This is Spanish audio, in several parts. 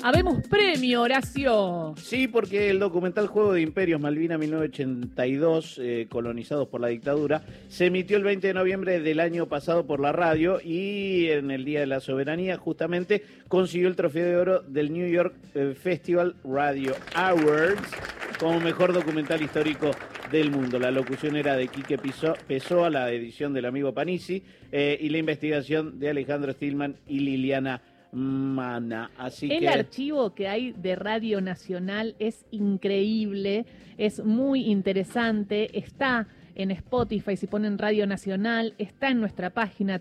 Habemos premio, Horacio. Sí, porque el documental Juego de Imperios, Malvinas 1982, colonizados por la dictadura, se emitió el 20 de noviembre del año pasado por la radio y en el Día de la Soberanía justamente consiguió el trofeo de oro del New York Festival Radio Awards como mejor documental histórico del mundo. La locución era de Quique Pessoa, la edición del amigo Panisi y la investigación de Alejandro Stillman y Liliana Mana. Así el que archivo que hay de Radio Nacional es increíble, es muy interesante, está en Spotify, si ponen Radio Nacional, está en nuestra página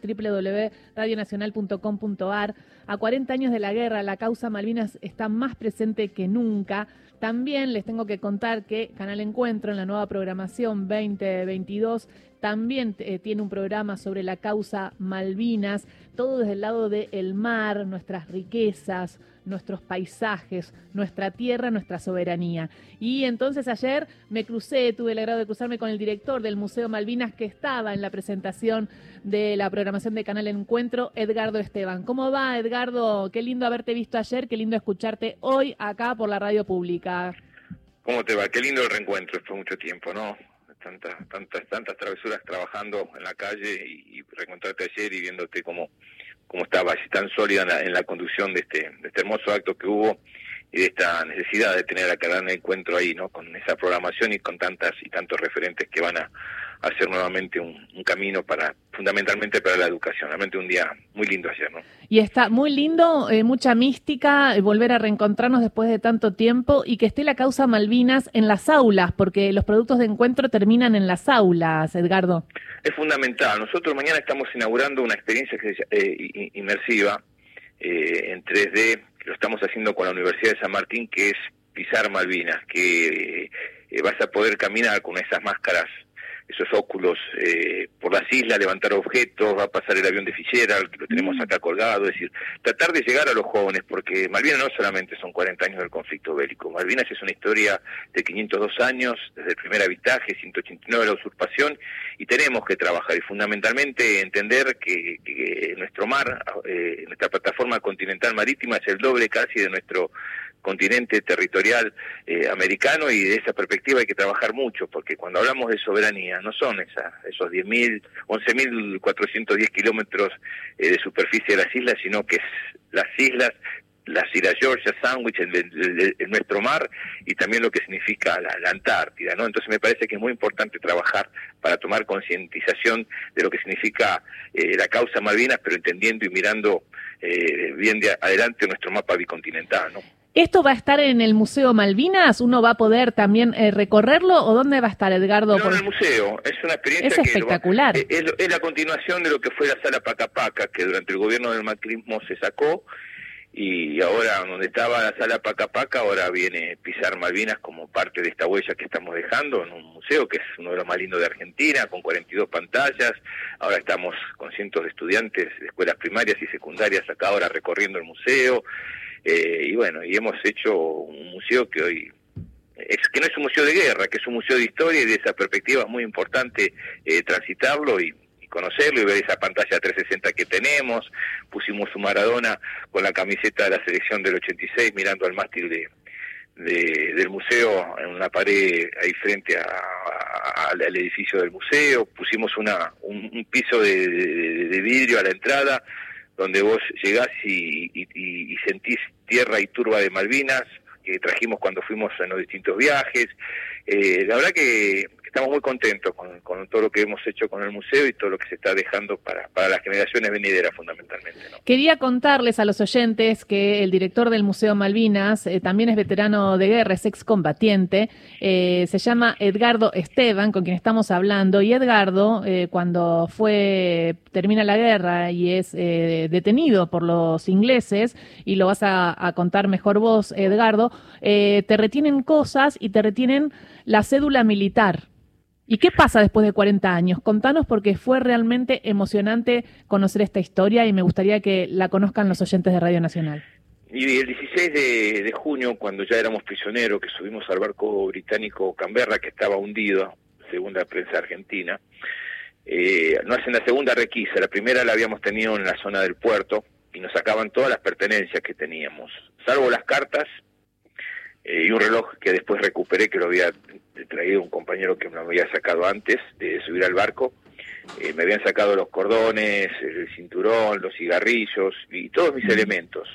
www.radionacional.com.ar. A 40 años de la guerra, la causa Malvinas está más presente que nunca. También les tengo que contar que Canal Encuentro, en la nueva programación 2022, también tiene un programa sobre la causa Malvinas, todo desde el lado del mar, nuestras riquezas, nuestros paisajes, nuestra tierra, nuestra soberanía. Y entonces ayer tuve el agrado de cruzarme con el director del Museo Malvinas, que estaba en la presentación de la programación de Canal Encuentro, Edgardo Esteban. ¿Cómo va, Edgardo? Qué lindo haberte visto ayer, qué lindo escucharte hoy acá por la radio pública. ¿Cómo te va? Qué lindo el reencuentro, fue mucho tiempo, ¿no? Tantas travesuras trabajando en la calle y reencontrarte ayer y viéndote cómo estabas tan sólida en la conducción de este hermoso acto que hubo y de esta necesidad de tener a Canal Encuentro ahí, ¿no? Con esa programación y con tantos referentes que van a hacer nuevamente un camino fundamentalmente para la educación. Realmente un día muy lindo ayer, ¿no? Y está muy lindo, mucha mística, volver a reencontrarnos después de tanto tiempo y que esté la causa Malvinas en las aulas, porque los productos de encuentro terminan en las aulas, Edgardo. Es fundamental. Nosotros mañana estamos inaugurando una experiencia inmersiva en 3D, que lo estamos haciendo con la Universidad de San Martín, que es pisar Malvinas, que vas a poder caminar con esas máscaras, esos óculos por las islas, levantar objetos, va a pasar el avión de Fitzgerald, que lo tenemos acá colgado, es decir, tratar de llegar a los jóvenes, porque Malvinas no solamente son 40 años del conflicto bélico, Malvinas es una historia de 502 años, desde el primer habitaje, 189 de la usurpación, y tenemos que trabajar, y fundamentalmente entender que nuestro mar, nuestra plataforma continental marítima es el doble casi de nuestro continente territorial americano, y de esa perspectiva hay que trabajar mucho, porque cuando hablamos de soberanía no son esos 11.410 kilómetros de superficie de las islas, sino que es las islas Georgia, Sandwich, en nuestro mar, y también lo que significa la Antártida, ¿no? Entonces me parece que es muy importante trabajar para tomar concientización de lo que significa la causa Malvinas, pero entendiendo y mirando bien de adelante nuestro mapa bicontinental, ¿no? ¿Esto va a estar en el Museo Malvinas? ¿Uno va a poder también recorrerlo? ¿O dónde va a estar, Edgardo? No, en el museo. Es una experiencia es espectacular. Es la continuación de lo que fue la Sala Paca Paca, que durante el gobierno del macrismo se sacó, y ahora donde estaba la Sala Paca Paca, ahora viene pisar Malvinas como parte de esta huella que estamos dejando en un museo que es uno de los más lindos de Argentina, con 42 pantallas. Ahora estamos con cientos de estudiantes de escuelas primarias y secundarias acá ahora recorriendo el museo. Y bueno, y hemos hecho un museo que hoy que no es un museo de guerra, que es un museo de historia, y de esa perspectiva es muy importante transitarlo y conocerlo y ver esa pantalla 360 que tenemos. Pusimos un Maradona con la camiseta de la selección del 86 mirando al mástil del museo en una pared ahí frente al edificio del museo. Pusimos un piso de vidrio a la entrada, donde vos llegás y sentís tierra y turba de Malvinas, que trajimos cuando fuimos en los distintos viajes. La verdad que estamos muy contentos con todo lo que hemos hecho con el museo y todo lo que se está dejando para las generaciones venideras fundamentalmente, ¿no? Quería contarles a los oyentes que el director del Museo Malvinas también es veterano de guerra, es excombatiente, se llama Edgardo Esteban, con quien estamos hablando, y Edgardo, cuando termina la guerra y es detenido por los ingleses, y lo vas a contar mejor vos, Edgardo, te retienen cosas y te retienen la cédula militar. ¿Y qué pasa después de 40 años? Contanos, porque fue realmente emocionante conocer esta historia y me gustaría que la conozcan los oyentes de Radio Nacional. Y el 16 de junio, cuando ya éramos prisioneros, que subimos al barco británico Canberra, que estaba hundido, según la prensa argentina, nos hacen la segunda requisa. La primera la habíamos tenido en la zona del puerto, y nos sacaban todas las pertenencias que teníamos, salvo las cartas y un reloj que después recuperé, que lo había traído un compañero que me lo había sacado antes de subir al barco. Me habían sacado los cordones, el cinturón, los cigarrillos y todos mis elementos.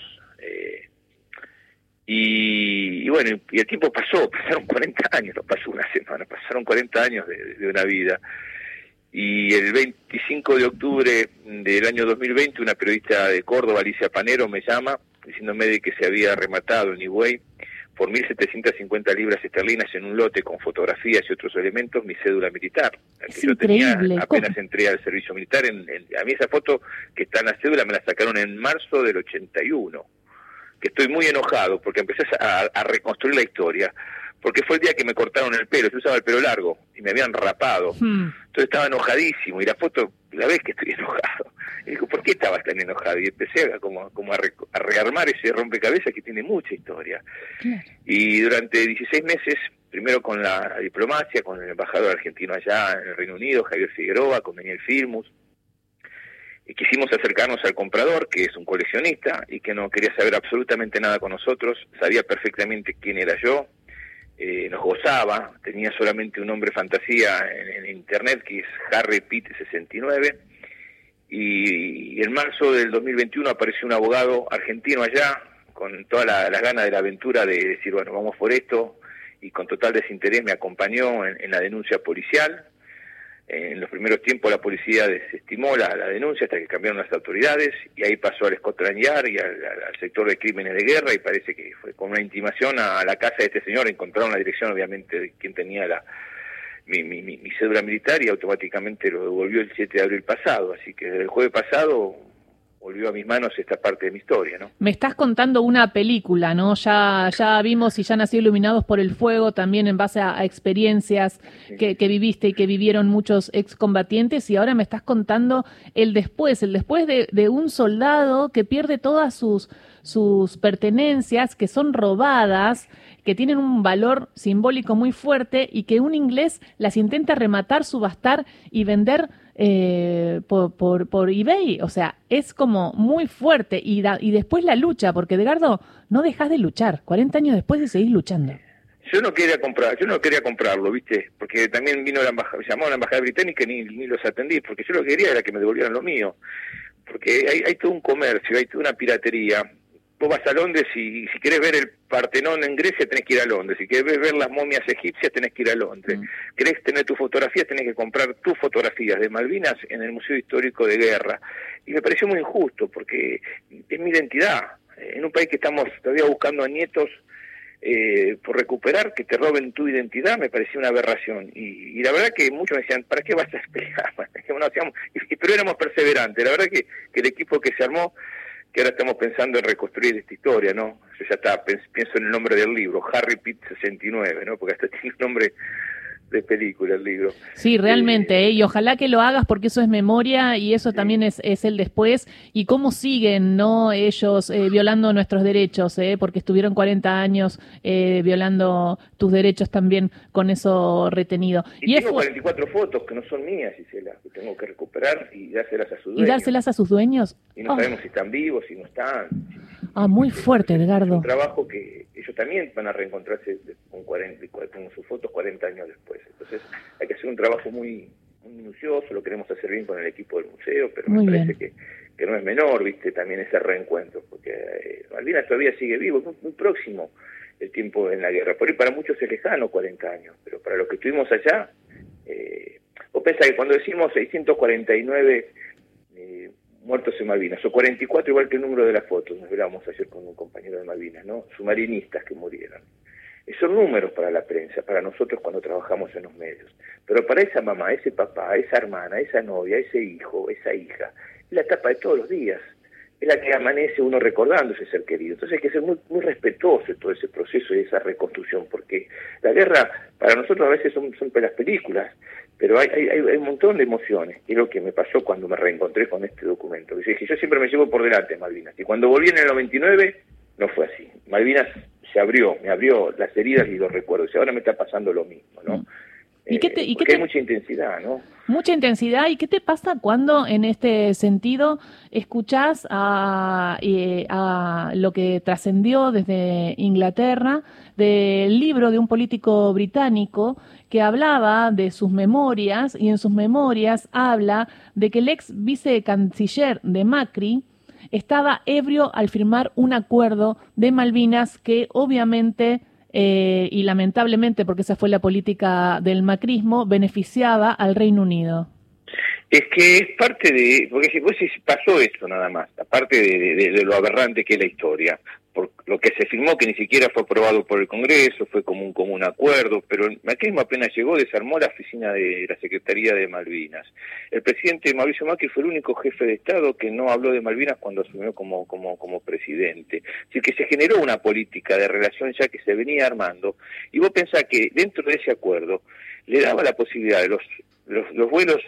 Y bueno, y el tiempo pasaron 40 años, no pasó una semana, pasaron 40 años de una vida. Y el 25 de octubre del año 2020, una periodista de Córdoba, Alicia Panero, me llama diciéndome de que se había rematado en eBay por 1.750 libras esterlinas en un lote con fotografías y otros elementos mi cédula militar. Es que yo increíble. tenía apenas entré al servicio militar. A mí esa foto que está en la cédula me la sacaron en marzo del 81, que estoy muy enojado porque empecé a reconstruir la historia, porque fue el día que me cortaron el pelo, yo usaba el pelo largo y me habían rapado. Entonces estaba enojadísimo y la foto, la ves que estoy enojado. Y digo, ¿por qué estabas tan enojado? Y empecé a rearmar ese rompecabezas que tiene mucha historia. Claro. Y durante 16 meses, primero con la diplomacia, con el embajador argentino allá en el Reino Unido, Javier Figueroa, con Daniel Filmus, y quisimos acercarnos al comprador, que es un coleccionista y que no quería saber absolutamente nada con nosotros, sabía perfectamente quién era yo. Nos gozaba, tenía solamente un nombre fantasía en internet que es Harry Pitt 69, y en marzo del 2021 apareció un abogado argentino allá con todas las ganas de la aventura de decir, bueno, vamos por esto, y con total desinterés me acompañó en la denuncia policial. En los primeros tiempos la policía desestimó la denuncia hasta que cambiaron las autoridades, y ahí pasó al Scotland Yard y al sector de crímenes de guerra, y parece que fue con una intimación a la casa de este señor, encontraron la dirección obviamente de quien tenía mi cédula militar, y automáticamente lo devolvió el 7 de abril pasado, así que desde el jueves pasado volvió a mis manos esta parte de mi historia, ¿no? Me estás contando una película, ¿no? Ya vimos y ya nació Iluminados por el Fuego, también en base a experiencias que viviste y que vivieron muchos excombatientes, y ahora me estás contando el después de un soldado que pierde todas sus pertenencias, que son robadas, que tienen un valor simbólico muy fuerte, y que un inglés las intenta rematar, subastar y vender por eBay. O sea, es como muy fuerte, y después la lucha, porque Edgardo, no dejas de luchar, 40 años después de seguir luchando. Yo no quería comprarlo, ¿viste? Porque también vino llamó a la embajada británica y ni los atendí, porque yo lo que quería era que me devolvieran lo mío, porque hay todo un comercio, hay toda una piratería. Vos vas a Londres y si querés ver el Partenón en Grecia tenés que ir a Londres, si querés ver las momias egipcias tenés que ir a Londres, querés tener tus fotografías tenés que comprar tus fotografías de Malvinas en el Museo Histórico de Guerra, y me pareció muy injusto porque es mi identidad, en un país que estamos todavía buscando a nietos por recuperar, que te roben tu identidad, me pareció una aberración, y la verdad que muchos me decían, ¿para qué vas a pelear? Pero éramos perseverantes, la verdad que el equipo que se armó, que ahora estamos pensando en reconstruir esta historia, ¿no? Yo ya pienso en el nombre del libro, Harry Pitt 69, ¿no? Porque hasta tiene un nombre de película el libro. Sí, realmente, y ojalá que lo hagas, porque eso es memoria, y eso también es el después, y cómo siguen, ¿no? Ellos violando nuestros derechos, porque estuvieron 40 años violando tus derechos también con eso retenido. Y tengo 44 fotos que no son mías, Gisela, que tengo que recuperar y dárselas a sus dueños. ¿Y dárselas a sus dueños? Y no sabemos si están vivos, si no están. Muy fuerte, Edgardo. Es un trabajo que ellos también van a reencontrarse con sus fotos 40 años después. Entonces hay que hacer un trabajo muy minucioso, lo queremos hacer bien con el equipo del museo, pero me parece que no es menor, viste, también ese reencuentro, porque Malvinas todavía sigue vivo, es muy próximo el tiempo en la guerra. Por ahí para muchos es lejano 40 años, pero para los que estuvimos allá, vos pensás que cuando decimos 649 muertos en Malvinas, o 44 igual que el número de las fotos, nos hablábamos ayer con un compañero de Malvinas, ¿no? Submarinistas que murieron. Son números para la prensa, para nosotros cuando trabajamos en los medios. Pero para esa mamá, ese papá, esa hermana, esa novia, ese hijo, esa hija, es la etapa de todos los días. Es la que amanece uno recordando ese ser querido. Entonces hay que ser muy, muy respetuoso de todo ese proceso y esa reconstrucción, porque la guerra para nosotros a veces son las películas, pero hay un montón de emociones, y es lo que me pasó cuando me reencontré con este documento. Dije, yo siempre me llevo por delante Malvinas, y cuando volví en el 99 no fue así. Malvinas me abrió las heridas y los recuerdos, y ahora me está pasando lo mismo, ¿no? Porque hay mucha intensidad, ¿no? Mucha intensidad. ¿Y qué te pasa cuando en este sentido escuchás a lo que trascendió desde Inglaterra del libro de un político británico que hablaba de sus memorias, y en sus memorias habla de que el ex vicecanciller de Macri estaba ebrio al firmar un acuerdo de Malvinas que obviamente y lamentablemente, porque esa fue la política del macrismo, beneficiaba al Reino Unido? Es que es parte de, porque si pasó esto nada más, aparte de lo aberrante que es la historia, por lo que se firmó que ni siquiera fue aprobado por el Congreso, fue como un acuerdo, pero el macrismo apenas llegó, desarmó la oficina de la Secretaría de Malvinas. El presidente Mauricio Macri fue el único jefe de Estado que no habló de Malvinas cuando asumió como presidente. Así que se generó una política de relación ya que se venía armando, y vos pensás que dentro de ese acuerdo le daba la posibilidad de los vuelos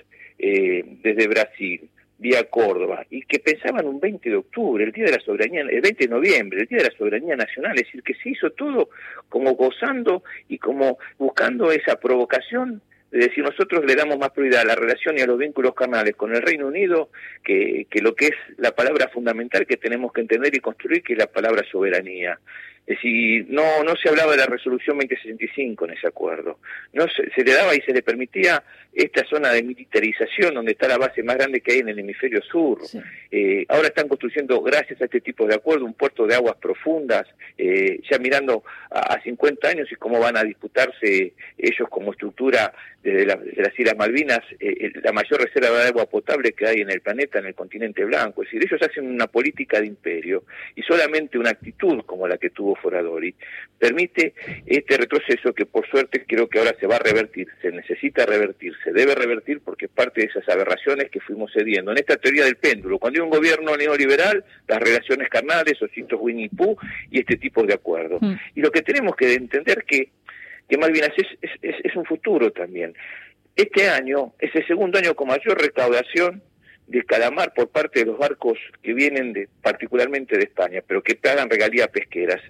desde Brasil, vía Córdoba, y que pensaban un 20 de octubre, el Día de la Soberanía, el 20 de noviembre, el Día de la Soberanía Nacional, es decir, que se hizo todo como gozando y como buscando esa provocación de decir, nosotros le damos más prioridad a la relación y a los vínculos carnales con el Reino Unido que lo que es la palabra fundamental que tenemos que entender y construir, que es la palabra soberanía. Es decir, no se hablaba de la resolución 2065 en ese acuerdo. No se le daba y se le permitía esta zona de militarización donde está la base más grande que hay en el hemisferio sur. Sí. Ahora están construyendo, gracias a este tipo de acuerdo, un puerto de aguas profundas, ya mirando a 50 años y cómo van a disputarse ellos como estructura desde las Islas Malvinas, la mayor reserva de agua potable que hay en el planeta, en el continente blanco. Es decir, ellos hacen una política de imperio y solamente una actitud como la que tuvo Foradori permite este retroceso que por suerte creo que ahora se va a revertir, se necesita revertir, se debe revertir porque es parte de esas aberraciones que fuimos cediendo. En esta teoría del péndulo, cuando hay un gobierno neoliberal, las relaciones carnales, ositos Winnie Pooh y este tipo de acuerdos. Y lo que tenemos que entender que Malvinas es un futuro también. Este año es el segundo año con mayor recaudación de calamar por parte de los barcos que vienen particularmente de España, pero que pagan regalías pesqueras.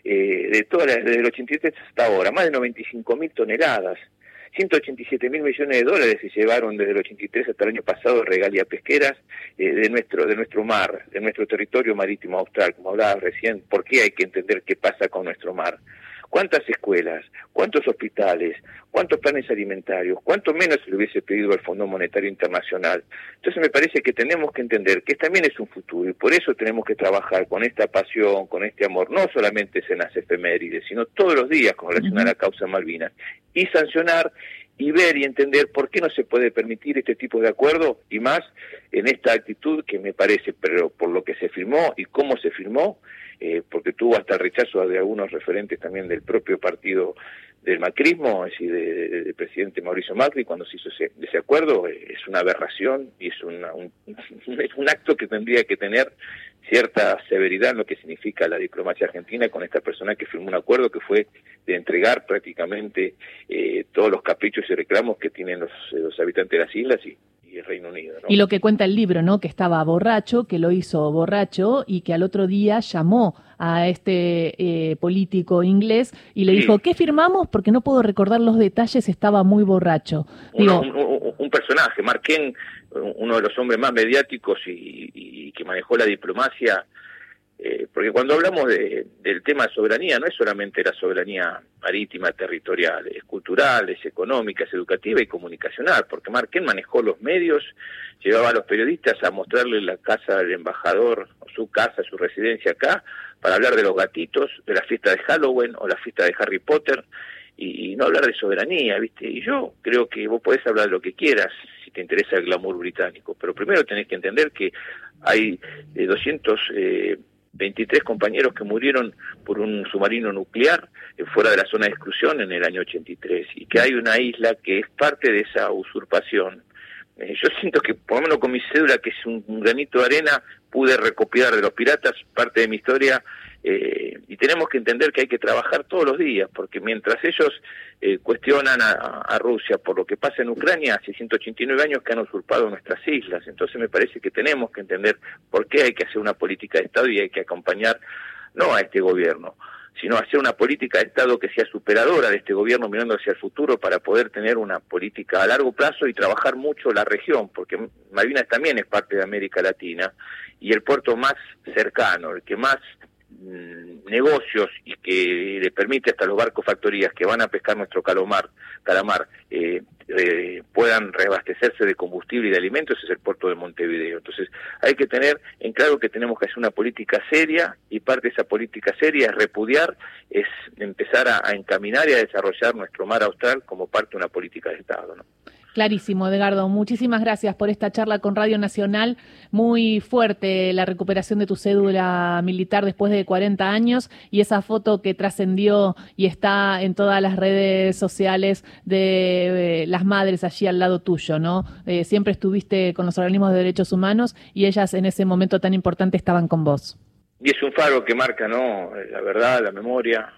Desde el 83 hasta ahora, más de 95.000 toneladas, 187.000 millones de dólares se llevaron desde el 83 hasta el año pasado de regalías pesqueras de nuestro mar, de nuestro territorio marítimo austral, como hablaba recién. ¿Por qué hay que entender qué pasa con nuestro mar? ¿Cuántas escuelas? ¿Cuántos hospitales? ¿Cuántos planes alimentarios? ¿Cuánto menos se le hubiese pedido al Fondo Monetario Internacional? Entonces me parece que tenemos que entender que también es un futuro y por eso tenemos que trabajar con esta pasión, con este amor, no solamente en las efemérides, sino todos los días con relación a la causa Malvinas, y sancionar y ver y entender por qué no se puede permitir este tipo de acuerdo, y más en esta actitud que me parece, pero por lo que se firmó y cómo se firmó, porque tuvo hasta el rechazo de algunos referentes también del propio partido del macrismo, es decir, del presidente Mauricio Macri, cuando se hizo ese acuerdo. Es una aberración y es un acto que tendría que tener cierta severidad en lo que significa la diplomacia argentina con esta persona que firmó un acuerdo que fue de entregar prácticamente todos los caprichos y reclamos que tienen los habitantes de las islas y el Reino Unido, ¿no? Y lo que cuenta el libro, ¿no? Que estaba borracho, que lo hizo borracho y que al otro día llamó a este político inglés y le dijo, ¿qué firmamos? Porque no puedo recordar los detalles, estaba muy borracho. Un personaje, Mark Kent, uno de los hombres más mediáticos y que manejó la diplomacia, porque cuando hablamos del tema de soberanía, no es solamente la soberanía marítima, territorial, es cultural, es económica, es educativa y comunicacional, porque Mark Kent manejó los medios, llevaba a los periodistas a mostrarle la casa del embajador, o su casa, su residencia acá, para hablar de los gatitos, de la fiesta de Halloween o la fiesta de Harry Potter, y no hablar de soberanía, ¿viste? Y yo creo que vos podés hablar de lo que quieras si te interesa el glamour británico, pero primero tenés que entender que hay 223 compañeros que murieron por un submarino nuclear fuera de la zona de exclusión en el año 83, y que hay una isla que es parte de esa usurpación. Yo siento que, por lo menos con mi cédula, que es un granito de arena, pude recopilar de los piratas parte de mi historia, y tenemos que entender que hay que trabajar todos los días, porque mientras ellos cuestionan a Rusia por lo que pasa en Ucrania, hace 189 años que han usurpado nuestras islas. Entonces me parece que tenemos que entender por qué hay que hacer una política de Estado y hay que acompañar no a este gobierno, sino hacer una política de Estado que sea superadora de este gobierno, mirando hacia el futuro para poder tener una política a largo plazo y trabajar mucho la región, porque Malvinas también es parte de América Latina, y el puerto más cercano, el que más negocios y que le permite hasta los barcos factorías que van a pescar nuestro calamar puedan reabastecerse de combustible y de alimentos, es el puerto de Montevideo. Entonces hay que tener en claro que tenemos que hacer una política seria, y parte de esa política seria es repudiar, es empezar a encaminar y a desarrollar nuestro mar austral como parte de una política de Estado, ¿no? Clarísimo, Edgardo. Muchísimas gracias por esta charla con Radio Nacional. Muy fuerte la recuperación de tu cédula militar después de 40 años y esa foto que trascendió y está en todas las redes sociales de las madres allí al lado tuyo, ¿no? Siempre estuviste con los organismos de derechos humanos y ellas en ese momento tan importante estaban con vos. Y es un faro que marca, ¿no?, la verdad, la memoria,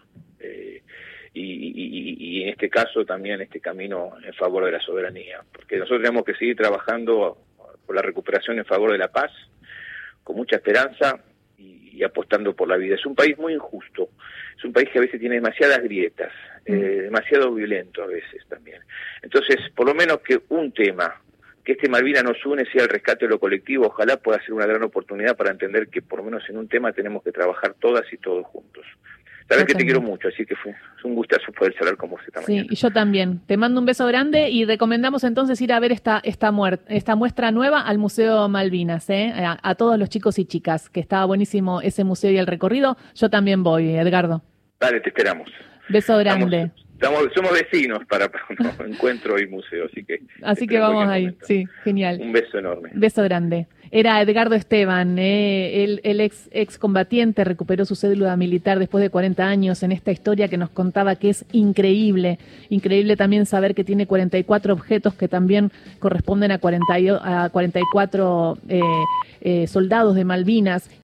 y en este caso también este camino en favor de la soberanía, porque nosotros tenemos que seguir trabajando por la recuperación en favor de la paz, con mucha esperanza y apostando por la vida. Es un país muy injusto, es un país que a veces tiene demasiadas grietas, demasiado violento a veces también. Entonces, por lo menos que un tema, que este Malvinas nos une, sea el rescate de lo colectivo, ojalá pueda ser una gran oportunidad para entender que por lo menos en un tema tenemos que trabajar todas y todos juntos. Sabes que te quiero mucho, así que fue un gustazo poder charlar con vos esta mañana. Sí, y yo también. Te mando un beso grande y recomendamos entonces ir a ver esta muestra nueva al Museo Malvinas, a todos los chicos y chicas, que estaba buenísimo ese museo y el recorrido. Yo también voy, Edgardo. Dale, te esperamos. Beso grande. Somos vecinos para un encuentro y museo, así que vamos ahí, momento. Sí, genial. Un beso enorme. Beso grande. Era Edgardo Esteban, el ex combatiente, recuperó su cédula militar después de 40 años en esta historia que nos contaba que es increíble. Increíble también saber que tiene 44 objetos que también corresponden a 44 soldados de Malvinas.